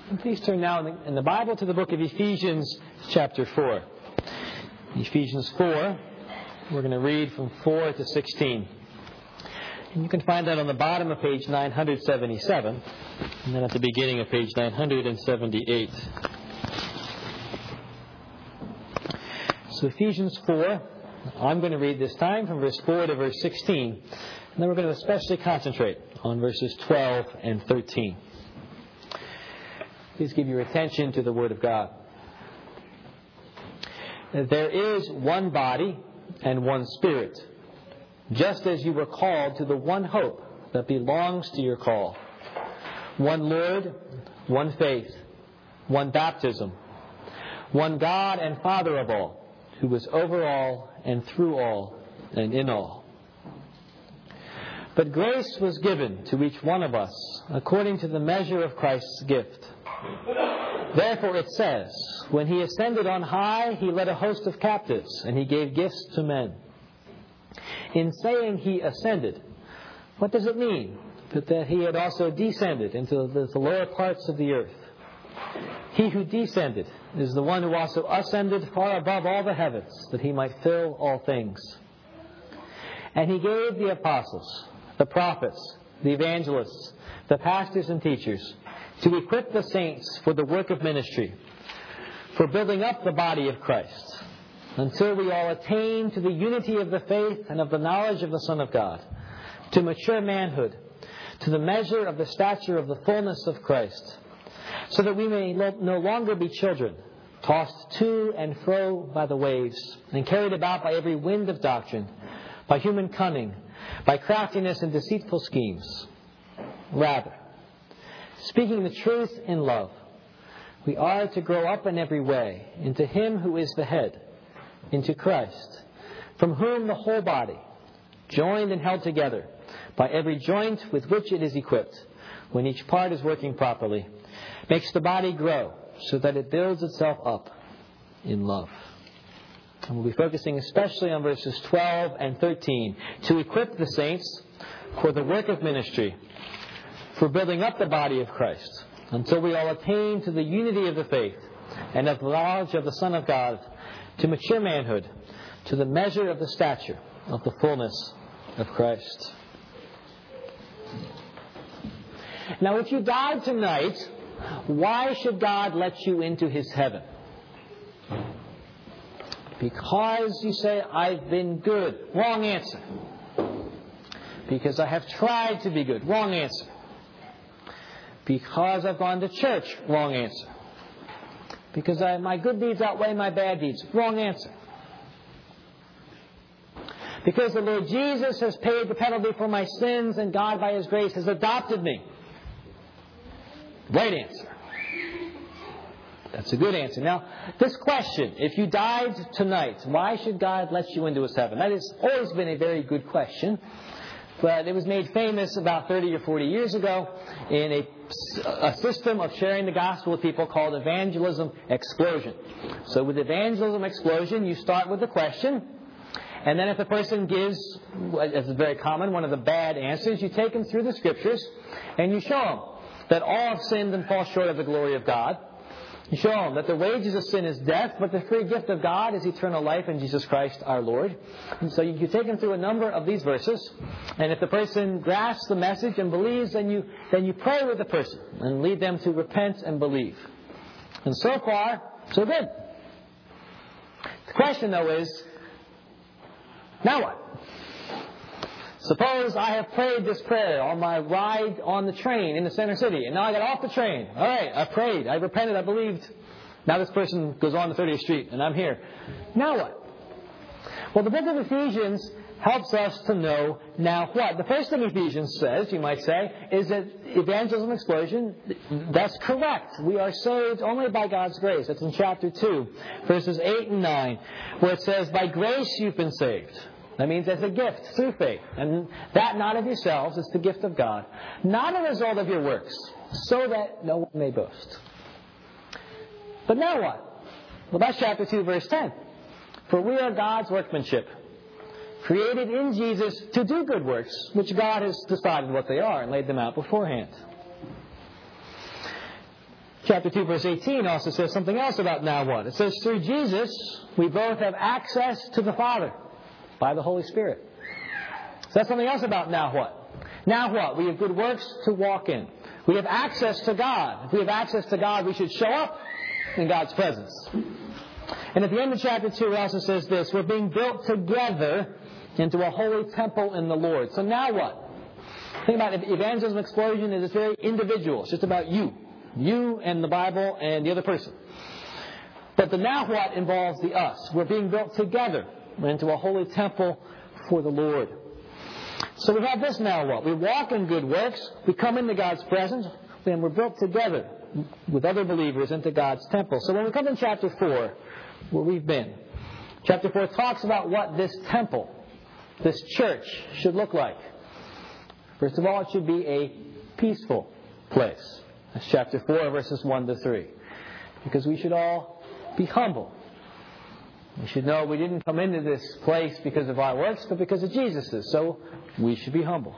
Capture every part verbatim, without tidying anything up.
Please turn now in the Bible to the book of Ephesians, chapter four. Ephesians four, we're going to read from four to sixteen. And you can find that on the bottom of page nine seventy-seven, and then at the beginning of page nine seventy-eight. So Ephesians four, I'm going to read this time from verse four to verse sixteen, and then we're going to especially concentrate on verses twelve and thirteen. Please give your attention to the Word of God. There is one body and one Spirit, just as you were called to the one hope that belongs to your call. One Lord, one faith, one baptism, one God and Father of all, who is over all and through all and in all. But grace was given to each one of us according to the measure of Christ's gift. Therefore it says, when he ascended on high, he led a host of captives, and he gave gifts to men. In saying he ascended, what does it mean? But that he had also descended into the lower parts of the earth. He who descended is the one who also ascended far above all the heavens, that he might fill all things. And he gave the apostles, the prophets, the evangelists, the pastors and teachers, to equip the saints for the work of ministry, for building up the body of Christ, until we all attain to the unity of the faith and of the knowledge of the Son of God, to mature manhood, to the measure of the stature of the fullness of Christ, so that we may no longer be children, tossed to and fro by the waves, and carried about by every wind of doctrine, by human cunning, by craftiness and deceitful schemes. Rather, speaking the truth in love, we are to grow up in every way into Him who is the head, into Christ, from whom the whole body, joined and held together by every joint with which it is equipped, when each part is working properly, makes the body grow so that it builds itself up in love. And we'll be focusing especially on verses twelve and thirteen, to equip the saints for the work of ministry, for building up the body of Christ, until we all attain to the unity of the faith and of the knowledge of the Son of God, to mature manhood, to the measure of the stature of the fullness of Christ. Now, if you died tonight, why should God let you into His heaven? Because, you say, I've been good. Wrong answer. Because I have tried to be good. Wrong answer. Because I've gone to church. Wrong answer. Because I, my good deeds outweigh my bad deeds. Wrong answer. Because the Lord Jesus has paid the penalty for my sins and God by His grace has adopted me. Right answer. That's a good answer. Now, this question, if you died tonight, why should God let you into His heaven? That has always been a very good question. But it was made famous about thirty or forty years ago in a, a system of sharing the gospel with people called evangelism explosion. So with evangelism explosion, you start with the question, and then if the person gives, as is very common, one of the bad answers, you take them through the Scriptures, and you show them that all have sinned and fall short of the glory of God. You show them that the wages of sin is death, but the free gift of God is eternal life in Jesus Christ our Lord. And so you, you take them through a number of these verses, and if the person grasps the message and believes, then you then you pray with the person and lead them to repent and believe. And so far, so good. The question, though, is, now what? Suppose I have prayed this prayer on my ride on the train in the center city, and now I got off the train. All right, I prayed, I repented, I believed. Now this person goes on to thirtieth Street, and I'm here. Now what? Well, the book of Ephesians helps us to know now what. The first thing Ephesians says, you might say, is that evangelism explosion, that's correct. We are saved only by God's grace. That's in chapter two, verses eight and nine, where it says, by grace you've been saved. That means as a gift, through faith. And that not of yourselves, it's the gift of God. Not a result of your works, so that no one may boast. But now what? Well, that's chapter two, verse ten. For we are God's workmanship, created in Jesus to do good works, which God has decided what they are and laid them out beforehand. Chapter two, verse eighteen also says something else about now what? It says, through Jesus, we both have access to the Father by the Holy Spirit. So that's something else about now what? Now what? We have good works to walk in. We have access to God. If we have access to God, we should show up in God's presence. And at the end of chapter two, it also says this, we're being built together into a holy temple in the Lord. So now what? Think about it. Evangelism Explosion is very individual. It's just about you. You and the Bible and the other person. But the now what involves the us. We're being built together into a holy temple for the Lord. So we have this now what? We walk in good works. We come into God's presence. And we're built together with other believers into God's temple. So when we come in chapter four, where we've been, chapter four talks about what this temple, this church, should look like. First of all, it should be a peaceful place. That's chapter four, verses one to three. Because we should all be humble. We should know we didn't come into this place because of our works, but because of Jesus's. So we should be humble.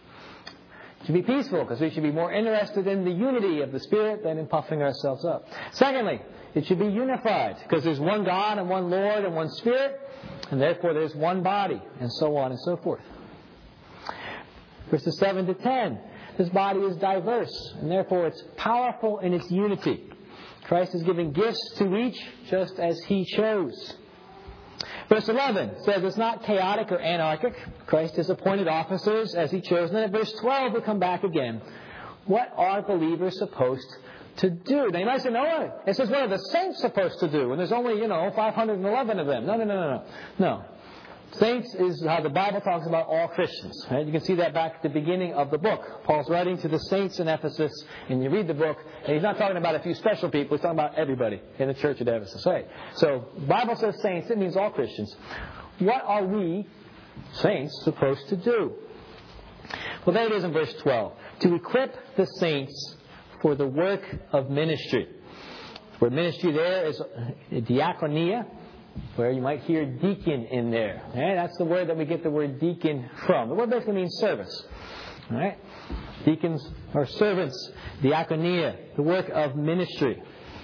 It should be peaceful, because we should be more interested in the unity of the Spirit than in puffing ourselves up. Secondly, it should be unified, because there's one God and one Lord and one Spirit, and therefore there's one body, and so on and so forth. Verses seven to ten. This body is diverse, and therefore it's powerful in its unity. Christ is giving gifts to each just as He chose. Verse eleven says it's not chaotic or anarchic. Christ has appointed officers as He chose. And then at verse twelve we come back again. What are believers supposed to do? Now you might say, no, it says what are the saints supposed to do? And there's only, you know, five hundred eleven of them. No, no, no, no, no. No. Saints is how the Bible talks about all Christians. Right? You can see that back at the beginning of the book. Paul's writing to the saints in Ephesus, and you read the book, and he's not talking about a few special people. He's talking about everybody in the church at Ephesus. Right? So the Bible says saints. It means all Christians. What are we, saints, supposed to do? Well, there it is in verse twelve. To equip the saints for the work of ministry. The word ministry there is diakonia, where you might hear deacon in there. Right? That's the word that we get the word deacon from. The word basically means service. Right? Deacons are servants. Diakonia, the work of ministry.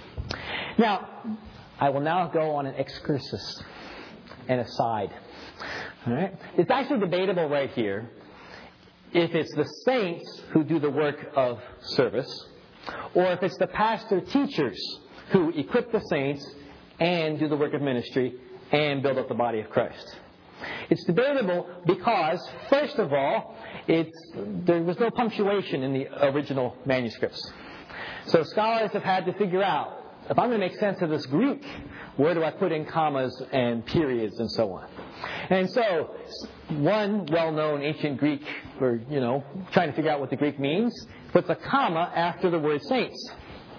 Now, I will now go on an excursus, an aside. All right? It's actually debatable right here if it's the saints who do the work of service, or if it's the pastor teachers who equip the saints and do the work of ministry and build up the body of Christ. It's debatable because, first of all, it's, there was no punctuation in the original manuscripts. So scholars have had to figure out, if I'm going to make sense of this Greek, where do I put in commas and periods and so on? And so, one well-known ancient Greek, or, you know, trying to figure out what the Greek means, puts a comma after the word saints.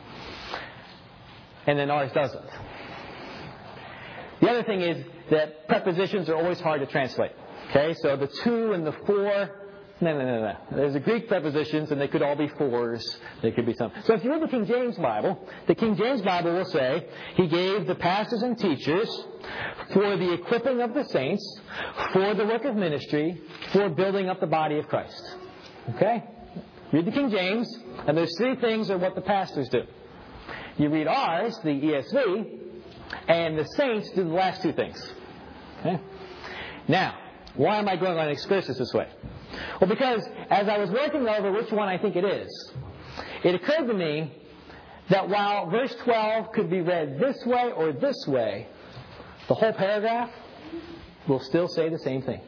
And then ours doesn't. The other thing is that prepositions are always hard to translate. Okay, so the two and the four, no, no, no, no. There's the Greek prepositions, and they could all be fours. They could be some. So if you read the King James Bible, the King James Bible will say, He gave the pastors and teachers for the equipping of the saints, for the work of ministry, for building up the body of Christ. Okay? Read the King James, and those three things are what the pastors do. You read ours, the E S V, and the saints do the last two things. Okay? Now, why am I going on an excursus this way? Well, because as I was working over which one I think it is, it occurred to me that while verse twelve could be read this way or this way, the whole paragraph will still say the same thing.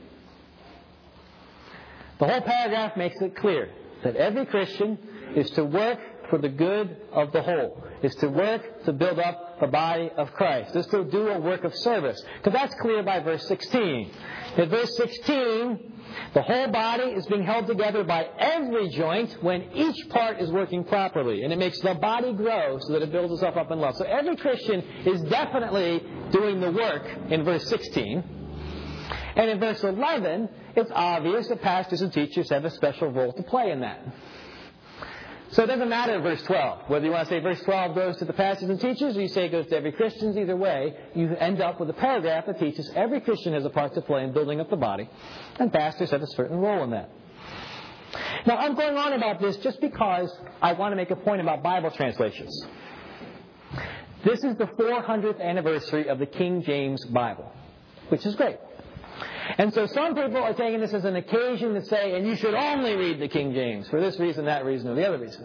The whole paragraph makes it clear that every Christian is to work for the good of the whole, is to work to build up the body of Christ, is to do a work of service. Because that's clear by verse sixteen. In verse sixteen, the whole body is being held together by every joint when each part is working properly. And it makes the body grow so that it builds itself up in love. So every Christian is definitely doing the work in verse sixteen. And in verse eleven, it's obvious that pastors and teachers have a special role to play in that. So it doesn't matter verse twelve. Whether you want to say verse twelve goes to the pastors and teachers, or you say it goes to every Christian, either way, you end up with a paragraph that teaches every Christian has a part to play in building up the body, and pastors have a certain role in that. Now, I'm going on about this just because I want to make a point about Bible translations. This is the four hundredth anniversary of the King James Bible, which is great. And so some people are taking this as an occasion to say, and you should only read the King James for this reason, that reason, or the other reason.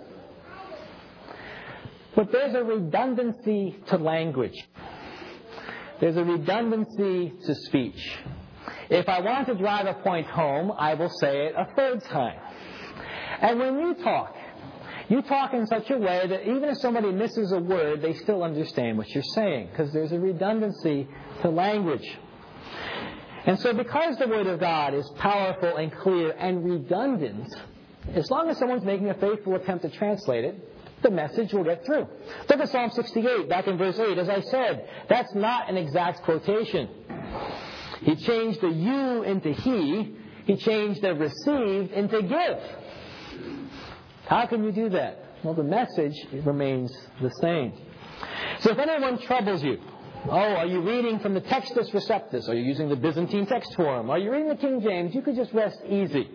But there's a redundancy to language. There's a redundancy to speech. If I want to drive a point home, I will say it a third time. And when you talk, you talk in such a way that even if somebody misses a word, they still understand what you're saying, because there's a redundancy to language. And so because the Word of God is powerful and clear and redundant, as long as someone's making a faithful attempt to translate it, the message will get through. Look at Psalm sixty-eight, back in verse eight. As I said, that's not an exact quotation. He changed the you into he. He changed the received into give. How can you do that? Well, the message remains the same. So if anyone troubles you, oh, are you reading from the Textus Receptus? Are you using the Byzantine text form? Are you reading the King James? You could just rest easy.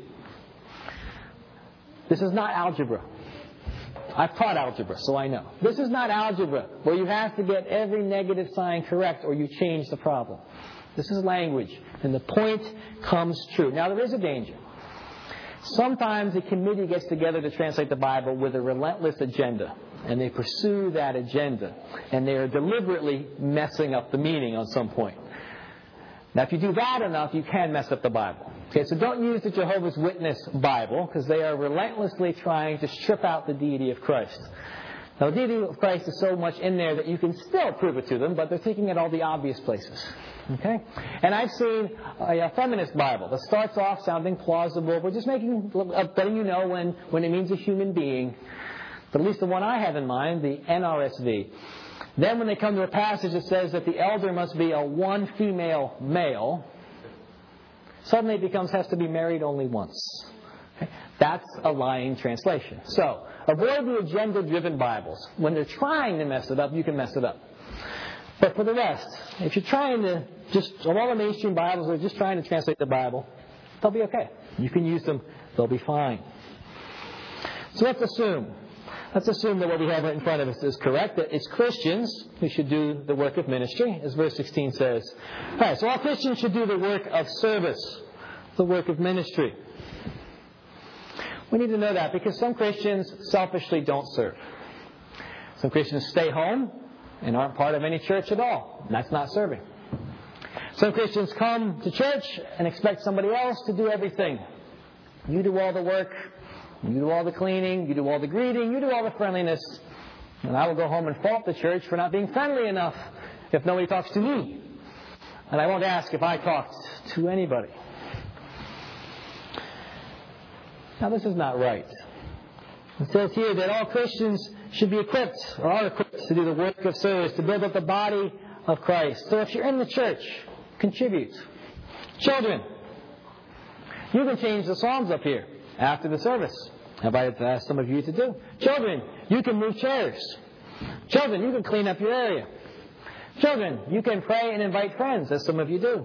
This is not algebra. I've taught algebra, so I know. This is not algebra, where you have to get every negative sign correct or you change the problem. This is language, and the point comes true. Now, there is a danger. Sometimes a committee gets together to translate the Bible with a relentless agenda, and they pursue that agenda, and they are deliberately messing up the meaning on some point. Now, if you do that enough, you can mess up the Bible. Okay, so don't use the Jehovah's Witness Bible, because they are relentlessly trying to strip out the deity of Christ. Now, the deity of Christ is so much in there that you can still prove it to them, but they're thinking at all the obvious places. Okay? And I've seen a, a feminist Bible that starts off sounding plausible. We're just making, letting you know when, when it means a human being. But at least the one I have in mind, the N R S V. Then when they come to a passage that says that the elder must be a one female male, suddenly it becomes has to be married only once. Okay? That's a lying translation. So, avoid the agenda-driven Bibles. When they're trying to mess it up, you can mess it up. But for the rest, if you're trying to just, of all the mainstream Bibles that are just trying to translate the Bible, they'll be okay. You can use them. They'll be fine. So let's assume. Let's assume that what we have right in front of us is correct, that it's Christians who should do the work of ministry, as verse sixteen says. All right, so all Christians should do the work of service, the work of ministry. We need to know that because some Christians selfishly don't serve. Some Christians stay home and aren't part of any church at all. And that's not serving. Some Christians come to church and expect somebody else to do everything. You do all the work. You do all the cleaning. You do all the greeting. You do all the friendliness. And I will go home and fault the church for not being friendly enough if nobody talks to me. And I won't ask if I talked to anybody. Now, this is not right. It says here that all Christians should be equipped, or are equipped, to do the work of service, to build up the body of Christ. So if you're in the church, contribute. Children, you can change the songs up here after the service. I've asked some of you to do. Children, you can move chairs. Children, you can clean up your area. Children, you can pray and invite friends, as some of you do.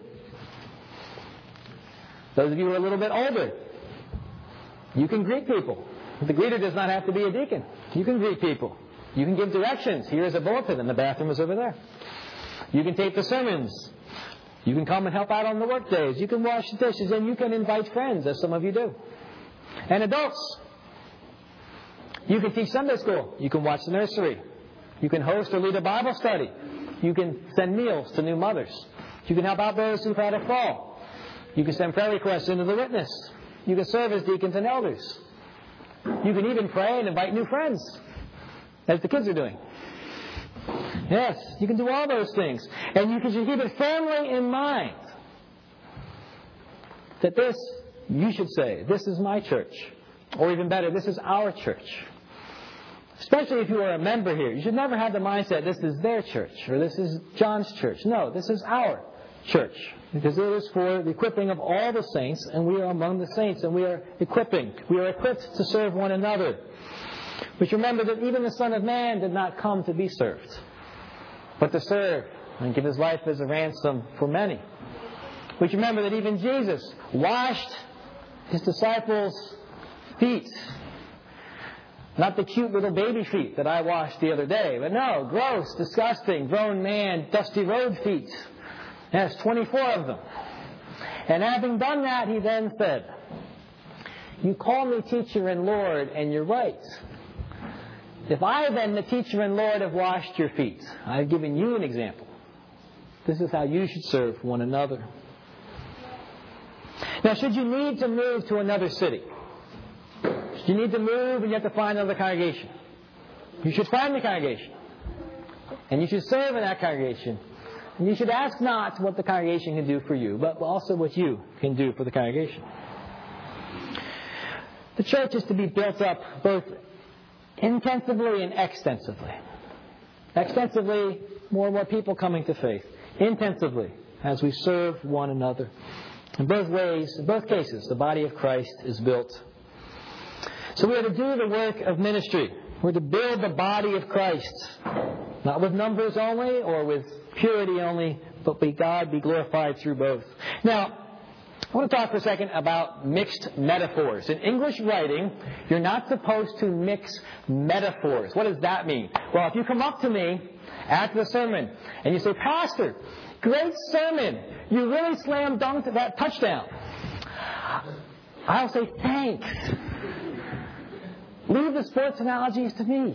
Those of you who are a little bit older, you can greet people. The greeter does not have to be a deacon. You can greet people. You can give directions. Here is a bulletin, and the bathroom is over there. You can tape the sermons. You can come and help out on the work days. You can wash the dishes, and you can invite friends, as some of you do. And adults, you can teach Sunday school. You can watch the nursery. You can host or lead a Bible study. You can send meals to new mothers. You can help out those who've had a fall. You can send prayer requests into the witness. You can serve as deacons and elders. You can even pray and invite new friends, as the kids are doing. Yes, you can do all those things. And you can keep it firmly in mind that this, you should say, this is my church. Or even better, this is our church. Especially if you are a member here. You should never have the mindset, this is their church, or this is John's church. No, this is our church. Because it is for the equipping of all the saints, and we are among the saints, and we are equipping. We are equipped to serve one another. Which remember that even the Son of Man did not come to be served, but to serve and give His life as a ransom for many. Which remember that even Jesus washed His disciples' feet. Not the cute little baby feet that I washed the other day, but no, gross, disgusting, grown man, dusty road feet. Yes, twenty-four of them. And having done that, he then said, "You call me teacher and Lord, and you're right. If I then, the teacher and Lord, have washed your feet, I've given you an example. This is how you should serve one another." Now, should you need to move to another city, should you need to move and you have to find another congregation, you should find the congregation. And you should serve in that congregation. And you should ask not what the congregation can do for you, but also what you can do for the congregation. The church is to be built up both intensively and extensively. Extensively, more and more people coming to faith. Intensively, as we serve one another. In both ways, in both cases, the body of Christ is built. So we are to do the work of ministry. We're to build the body of Christ. Not with numbers only or with purity only, but may God be glorified through both. Now, I want to talk for a second about mixed metaphors. In English writing, you're not supposed to mix metaphors. What does that mean? Well, if you come up to me after the sermon and you say, "Pastor, great sermon. You really slam dunked that touchdown," I'll say, "Thanks. Leave the sports analogies to me."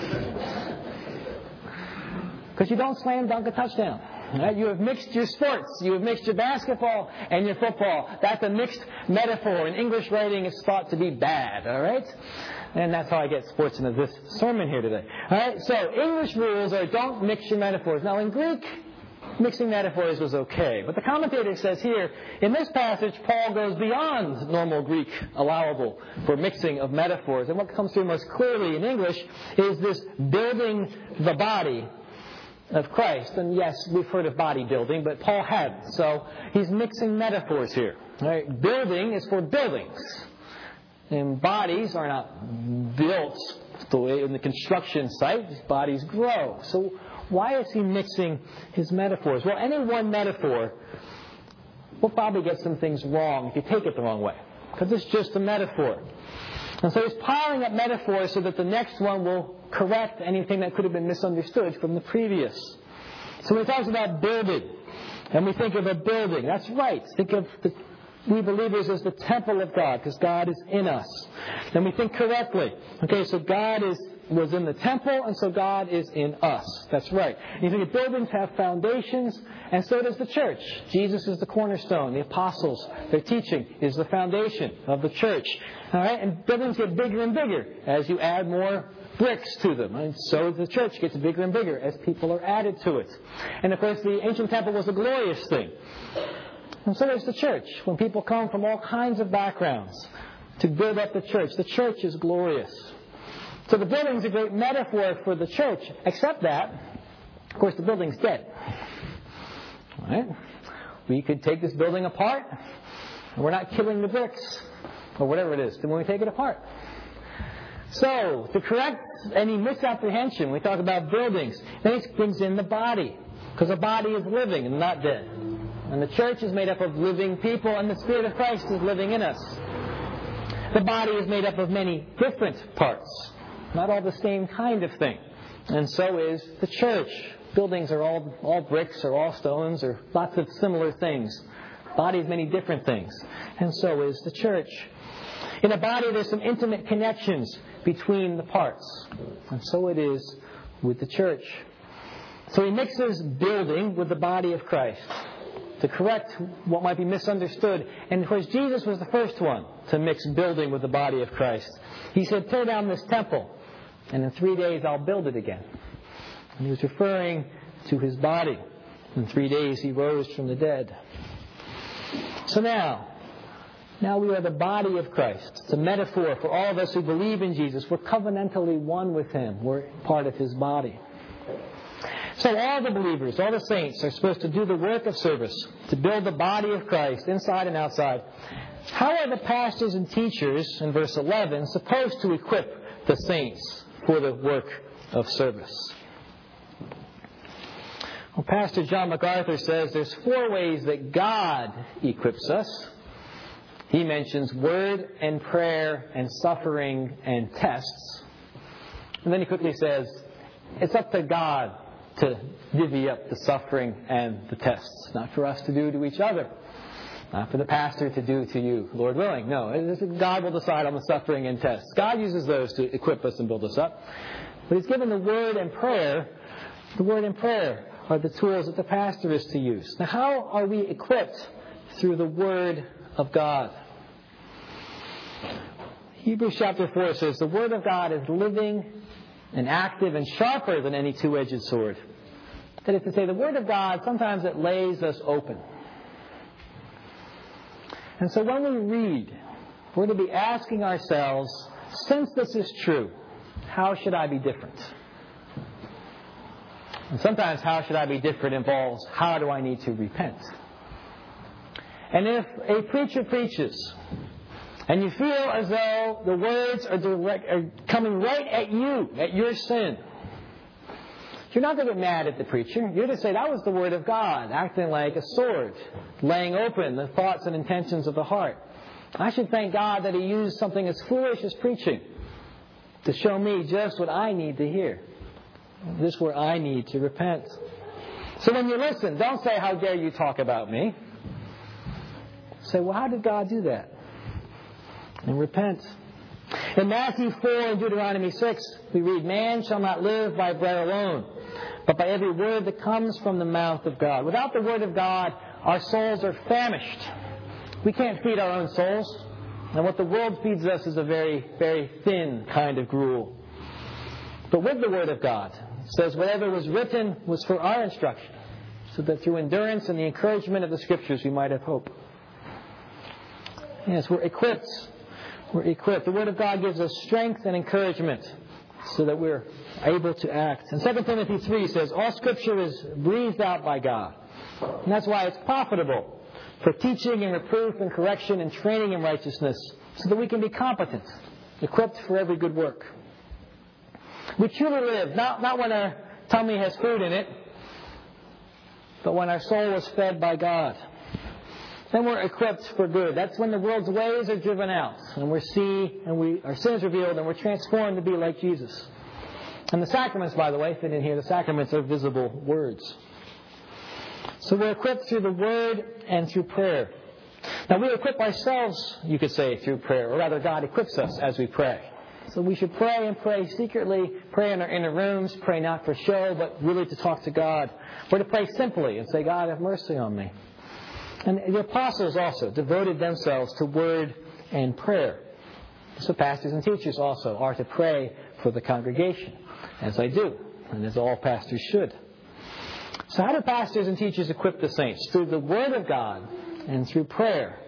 Because you don't slam dunk a touchdown. Right? You have mixed your sports. You have mixed your basketball and your football. That's a mixed metaphor. In English writing, it's thought to be bad. All right? And that's how I get sports into this sermon here today. All right? So English rules are don't mix your metaphors. Now in Greek, mixing metaphors was okay. But the commentator says here, in this passage, Paul goes beyond normal Greek allowable for mixing of metaphors. And what comes through most clearly in English is this building the body of Christ. And yes, we've heard of bodybuilding, but Paul hadn't. So he's mixing metaphors here. All right? Building is for buildings. And bodies are not built the way in the construction site. These bodies grow. So why is he mixing his metaphors? Well, any one metaphor will probably get some things wrong if you take it the wrong way. Because it's just a metaphor. And so he's piling up metaphors so that the next one will correct anything that could have been misunderstood from the previous. So when he talks about building, and we think of a building, that's right. Think of the, we believers as the temple of God, because God is in us. And we think correctly. Okay, so God is was in the temple, and so God is in us. That's right. You think buildings have foundations, and so does the church. Jesus is the cornerstone. The apostles, their teaching is the foundation of the church. All right, and buildings get bigger and bigger as you add more bricks to them. And so the church gets bigger and bigger as people are added to it. And of course, the ancient temple was a glorious thing. And so is the church. When people come from all kinds of backgrounds to build up the church, the church is glorious. So the building's a great metaphor for the church, except that, of course, the building's dead. All right? We could take this building apart, and we're not killing the bricks, or whatever it is, when we take it apart. So, to correct any misapprehension, we talk about buildings, then it brings in the body, because the body is living and not dead. And the church is made up of living people, and the Spirit of Christ is living in us. The body is made up of many different parts. Not all the same kind of thing. And so is the church. Buildings are all, all bricks or all stones or lots of similar things. Bodies, many different things. And so is the church. In a body, there's some intimate connections between the parts. And so it is with the church. So he mixes building with the body of Christ to correct what might be misunderstood. And of course, Jesus was the first one to mix building with the body of Christ. He said, "Tear down this temple, and in three days I'll build it again." And he was referring to his body. In three days he rose from the dead. So now, now we are the body of Christ. It's a metaphor for all of us who believe in Jesus. We're covenantally one with him. We're part of his body. So all the believers, all the saints are supposed to do the work of service, to build the body of Christ inside and outside. How are the pastors and teachers, in verse eleven, supposed to equip the saints for the work of service? Well, Pastor John MacArthur says there's four ways that God equips us. he mentions word and prayer and suffering and tests. And then he quickly says, it's up to God to divvy up the suffering and the tests. Not for us to do to each other. Not for the pastor to do to you, Lord willing. No, God will decide on the suffering and tests. God uses those to equip us and build us up. But he's given the word and prayer. The word and prayer are the tools that the pastor is to use. Now, how are we equipped? Through the word of God. Hebrews chapter four says, the word of God is living and active and sharper than any two-edged sword. That is to say, the word of God, sometimes it lays us open. And so when we read, we're to be asking ourselves, since this is true, how should I be different? And sometimes how should I be different involves, how do I need to repent? And if a preacher preaches, and you feel as though the words are, direct, are coming right at you, at your sin, you're not going to get mad at the preacher. You're to say, that was the word of God, acting like a sword, laying open the thoughts and intentions of the heart. I should thank God that He used something as foolish as preaching to show me just what I need to hear. Just where I need to repent. So when you listen, don't say, how dare you talk about me? Say, well, how did God do that? And repent. In Matthew four and Deuteronomy six, we read, man shall not live by bread alone, but by every word that comes from the mouth of God. Without the word of God, our souls are famished. We can't feed our own souls. And what the world feeds us is a very, very thin kind of gruel. But with the word of God, it says whatever was written was for our instruction, so that through endurance and the encouragement of the Scriptures we might have hope. Yes, we're equipped. We're equipped. The Word of God gives us strength and encouragement so that we're able to act. And Second Timothy three says, all Scripture is breathed out by God. And that's why it's profitable for teaching and reproof and correction and training in righteousness, so that we can be competent, equipped for every good work. We truly live, not, not when our tummy has food in it, but when our soul is fed by God. Then we're equipped for good. That's when the world's ways are driven out, and we see, and we our sins revealed, and we're transformed to be like Jesus. And the sacraments, by the way, fit in here. The sacraments are visible words. So we're equipped through the Word and through prayer. Now we equip ourselves, you could say, through prayer, or rather God equips us as we pray. So we should pray and pray secretly, pray in our inner rooms, pray not for show, but really to talk to God. We're to pray simply and say, God, have mercy on me. And the apostles also devoted themselves to word and prayer. So pastors and teachers also are to pray for the congregation, as I do, and as all pastors should. So how do pastors and teachers equip the saints? Through the Word of God and through prayer.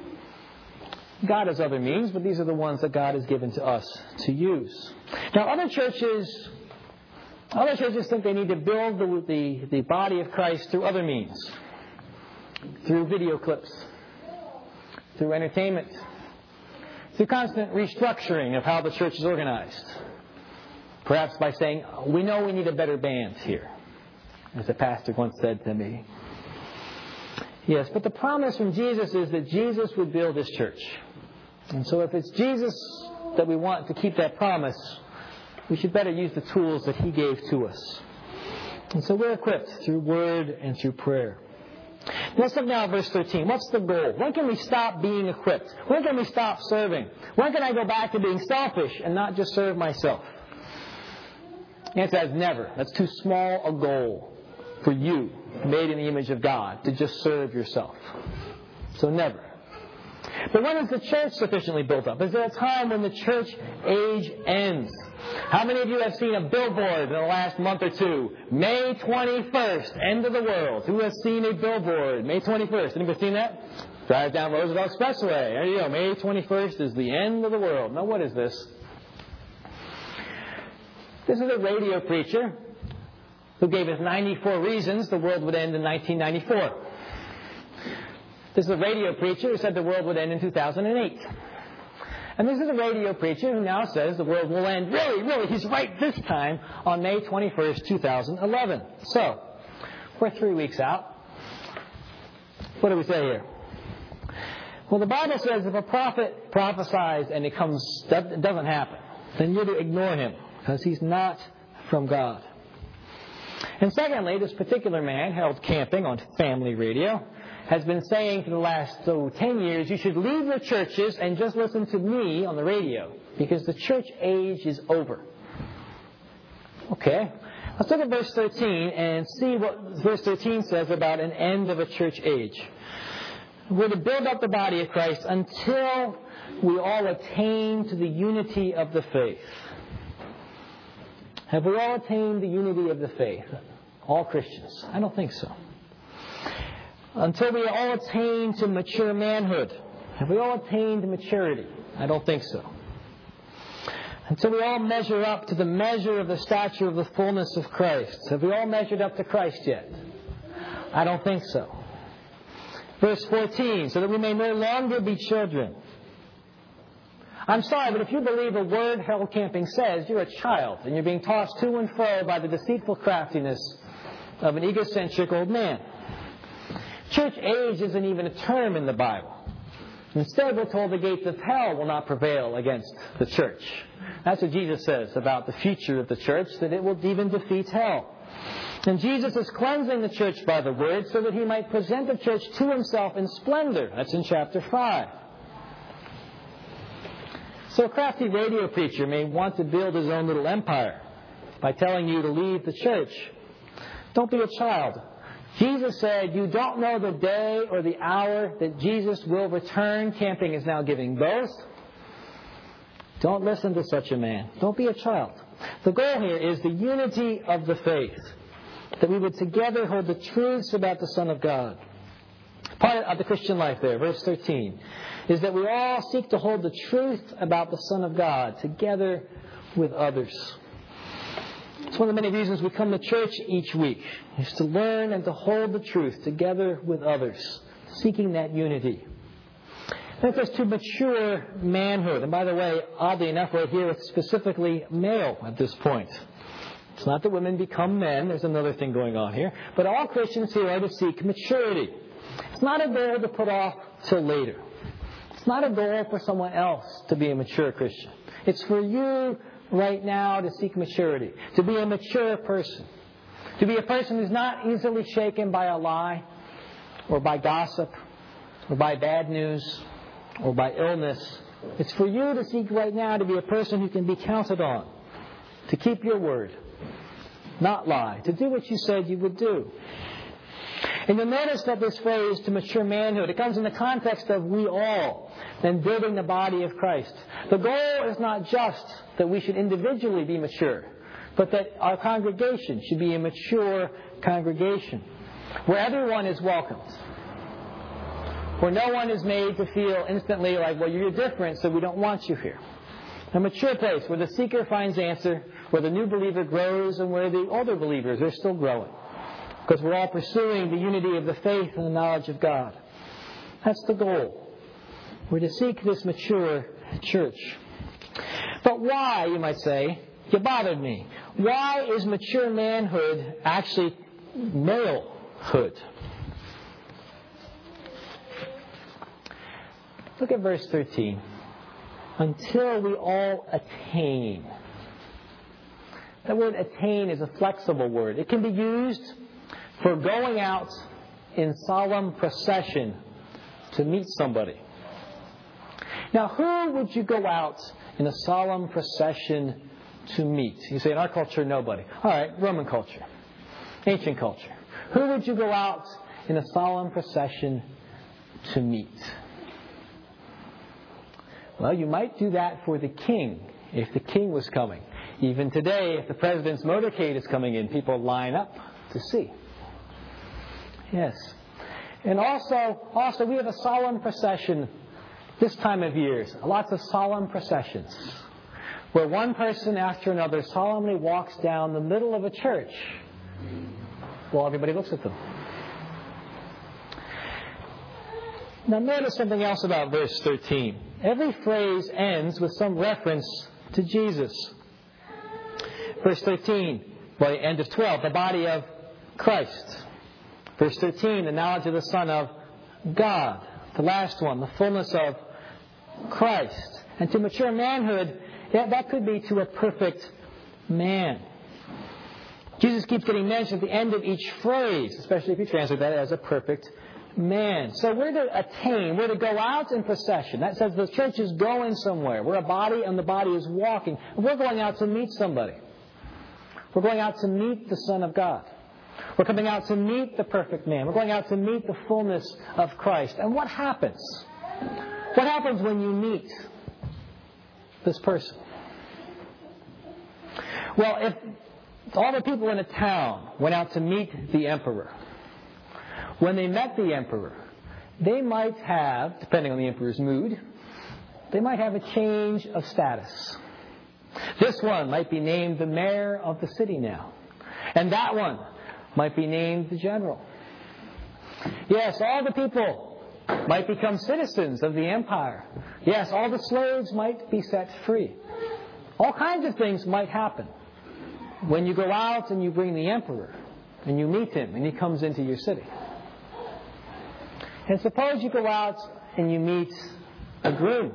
God has other means, but these are the ones that God has given to us to use. Now, other churches, other churches think they need to build the, the, the body of Christ through other means. Through video clips, through entertainment, through constant restructuring of how the church is organized. Perhaps by saying, we know we need a better band here, as a pastor once said to me. Yes, but the promise from Jesus is that Jesus would build His church. And so if it's Jesus that we want to keep that promise, we should better use the tools that He gave to us. And so we're equipped through word and through prayer. Let's look now at verse thirteen. What's the goal? When can we stop being equipped? When can we stop serving? When can I go back to being selfish and not just serve myself? The answer is never. That's too small a goal for you, made in the image of God, to just serve yourself. So never. But when is the church sufficiently built up? Is there a time when the church age ends? How many of you have seen a billboard in the last month or two? May twenty-first, end of the world. Who has seen a billboard? May twenty-first. Anybody seen that? Drive down Roosevelt Expressway. There you go. May twenty-first is the end of the world. Now what is this? This is a radio preacher who gave us ninety-four reasons the world would end in nineteen ninety-four. This is a radio preacher who said the world would end in two thousand eight. And this is a radio preacher who now says the world will end, really, really, he's right this time, on May twenty-first, two thousand eleven. So, we're three weeks out. What do we say here? Well, the Bible says if a prophet prophesies and it comes, it doesn't happen, then you're to ignore him because he's not from God. And secondly, this particular man, Harold Camping on Family Radio, has been saying for the last oh, ten years, you should leave your churches and just listen to me on the radio because the church age is over. Okay, let's look at verse thirteen and see what verse thirteen says about an end of a church age. We're to build up the body of Christ until we all attain to the unity of the faith. Have we all attained the unity of the faith? All Christians? I don't think so. Until we all attain to mature manhood. Have we all attained to maturity? I don't think so. Until we all measure up to the measure of the stature of the fullness of Christ. Have we all measured up to Christ yet? I don't think so. Verse fourteen, so that we may no longer be children. I'm sorry, but if you believe a word Harold Camping says, you're a child, and you're being tossed to and fro by the deceitful craftiness of an egocentric old man. Church age isn't even a term in the Bible. Instead, we're told the gates of hell will not prevail against the church. That's what Jesus says about the future of the church, that it will even defeat hell. And Jesus is cleansing the church by the word so that he might present the church to himself in splendor. That's in chapter five. So a crafty radio preacher may want to build his own little empire by telling you to leave the church. Don't be a child. Jesus said, you don't know the day or the hour that Jesus will return. Camping is now giving both. Don't listen to such a man. Don't be a child. The goal here is the unity of the faith, that we would together hold the truths about the Son of God. Part of the Christian life there, verse thirteen, is that we all seek to hold the truth about the Son of God together with others. It's one of the many reasons we come to church each week, is to learn and to hold the truth together with others, seeking that unity. That goes to mature manhood. And by the way, oddly enough, right here, it's specifically male at this point. It's not that women become men. There's another thing going on here. But all Christians here are to seek maturity. It's not a goal to put off till later. It's not a goal for someone else to be a mature Christian. It's for you right now to seek maturity, to be a mature person, to be a person who's not easily shaken by a lie or by gossip or by bad news or by illness. It's for you to seek right now to be a person who can be counted on, to keep your word, not lie, to do what you said you would do. And you'll notice that this phrase, to mature manhood, it comes in the context of we all, then building the body of Christ. The goal is not just that we should individually be mature, but that our congregation should be a mature congregation, where everyone is welcomed, where no one is made to feel instantly like, well, you're different, so we don't want you here. A mature place where the seeker finds answer, where the new believer grows, and where the older believers are still growing. Because we're all pursuing the unity of the faith and the knowledge of God. That's the goal. We're to seek this mature church. But why, you might say, you bothered me. Why is mature manhood actually malehood? Look at verse thirteen. Until we all attain. That word attain is a flexible word. It can be used for going out in solemn procession to meet somebody. Now, who would you go out in a solemn procession to meet? You say, in our culture, nobody. All right, Roman culture, ancient culture. Who would you go out in a solemn procession to meet? Well, you might do that for the king, if the king was coming. Even today, if the president's motorcade is coming in, people line up to see. Yes. And also, also we have a solemn procession this time of year. Lots of solemn processions where one person after another solemnly walks down the middle of a church while everybody looks at them. Now notice something else about verse thirteen. Every phrase ends with some reference to Jesus. Verse thirteen, well, the end of twelve, the body of Christ. Verse thirteen, the knowledge of the Son of God. The last one, the fullness of Christ. And to mature manhood, yeah, that could be to a perfect man. Jesus keeps getting mentioned at the end of each phrase, especially if you translate that as a perfect man. So we're to attain, we're to go out in procession. That says the church is going somewhere. We're a body and the body is walking. We're going out to meet somebody. We're going out to meet the Son of God. We're coming out to meet the perfect man. We're going out to meet the fullness of Christ. And what happens? What happens when you meet this person? Well, if all the people in a town went out to meet the emperor, when they met the emperor, they might have, depending on the emperor's mood, they might have a change of status. This one might be named the mayor of the city now. And that one might be named the general. Yes, all the people might become citizens of the empire. Yes, all the slaves might be set free. All kinds of things might happen when you go out and you bring the emperor and you meet him and he comes into your city. And suppose you go out and you meet a groom.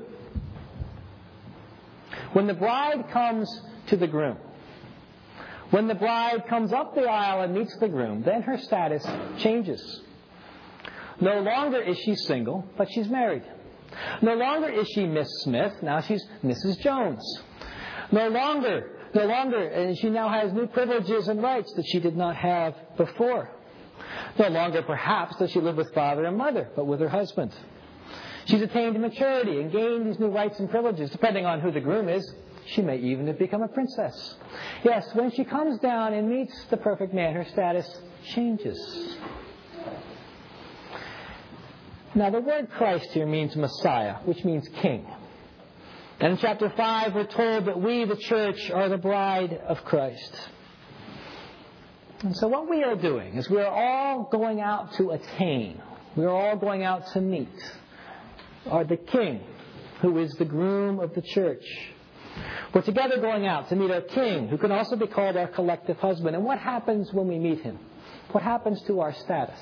When the bride comes to the groom, when the bride comes up the aisle and meets the groom, then her status changes. No longer is she single, but she's married. No longer is she Miss Smith, now she's Missus Jones. No longer, no longer, and she now has new privileges and rights that she did not have before. No longer, perhaps, does she live with father and mother, but with her husband. She's attained maturity and gained these new rights and privileges. Depending on who the groom is, she may even have become a princess. Yes, when she comes down and meets the perfect man, her status changes. Now, the word Christ here means Messiah, which means king. And in chapter five, we're told that we, the church, are the bride of Christ. And so what we are doing is we are all going out to attain. We are all going out to meet are the King, who is the groom of the church. We're together going out to meet our King, who can also be called our collective husband. And what happens when we meet him? What happens to our status?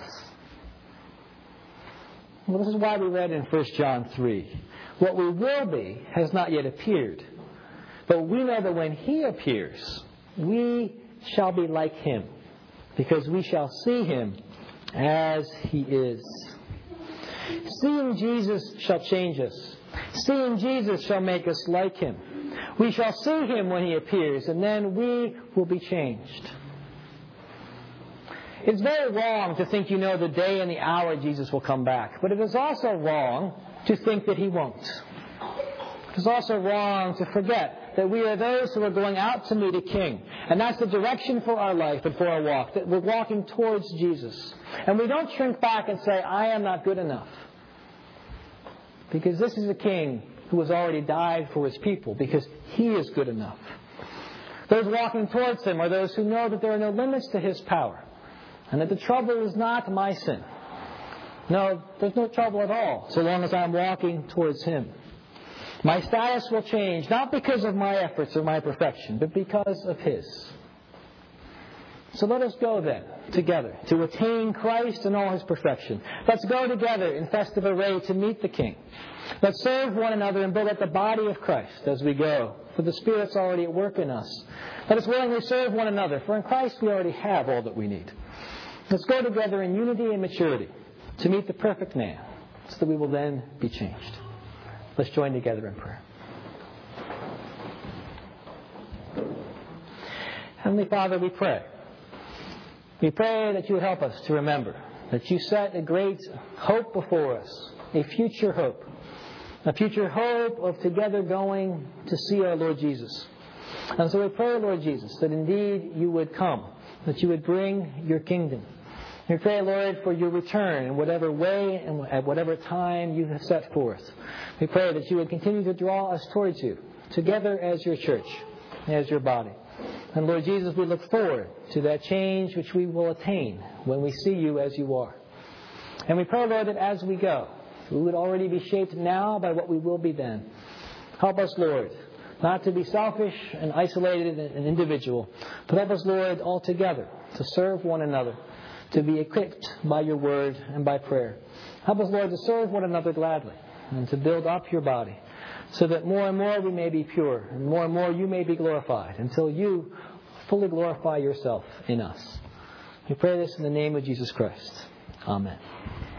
Well, this is why we read in First John three. What we will be has not yet appeared. But we know that when he appears, we shall be like him, because we shall see him as he is. Seeing Jesus shall change us. Seeing Jesus shall make us like him. We shall see him when he appears, and then we will be changed. It's very wrong to think you know the day and the hour Jesus will come back. But it is also wrong to think that he won't. It is also wrong to forget that we are those who are going out to meet a king. And that's the direction for our life and for our walk, that we're walking towards Jesus. And we don't shrink back and say, I am not good enough. Because this is a king who has already died for his people, because he is good enough. Those walking towards him are those who know that there are no limits to his power, and that the trouble is not my sin. No, there's no trouble at all, so long as I'm walking towards him. My status will change, not because of my efforts or my perfection, but because of his. So let us go then, together, to attain Christ in all his perfection. Let's go together in festive array to meet the King. Let's serve one another and build up the body of Christ as we go, for the Spirit's already at work in us. Let us willingly serve one another, for in Christ we already have all that we need. Let's go together in unity and maturity to meet the perfect man, so that we will then be changed. Let's join together in prayer. Heavenly Father, we pray. We pray that you would help us to remember that you set a great hope before us, a future hope, a future hope of together going to see our Lord Jesus. And so we pray, Lord Jesus, that indeed you would come, that you would bring your kingdom. We pray, Lord, for your return in whatever way and at whatever time you have set forth. We pray that you would continue to draw us towards you, together as your church, as your body. And Lord Jesus, we look forward to that change which we will attain when we see you as you are. And we pray, Lord, that as we go, we would already be shaped now by what we will be then. Help us, Lord, not to be selfish and isolated and individual, but help us, Lord, all together to serve one another, to be equipped by your word and by prayer. Help us, Lord, to serve one another gladly and to build up your body so that more and more we may be pure and more and more you may be glorified until you fully glorify yourself in us. We pray this in the name of Jesus Christ. Amen.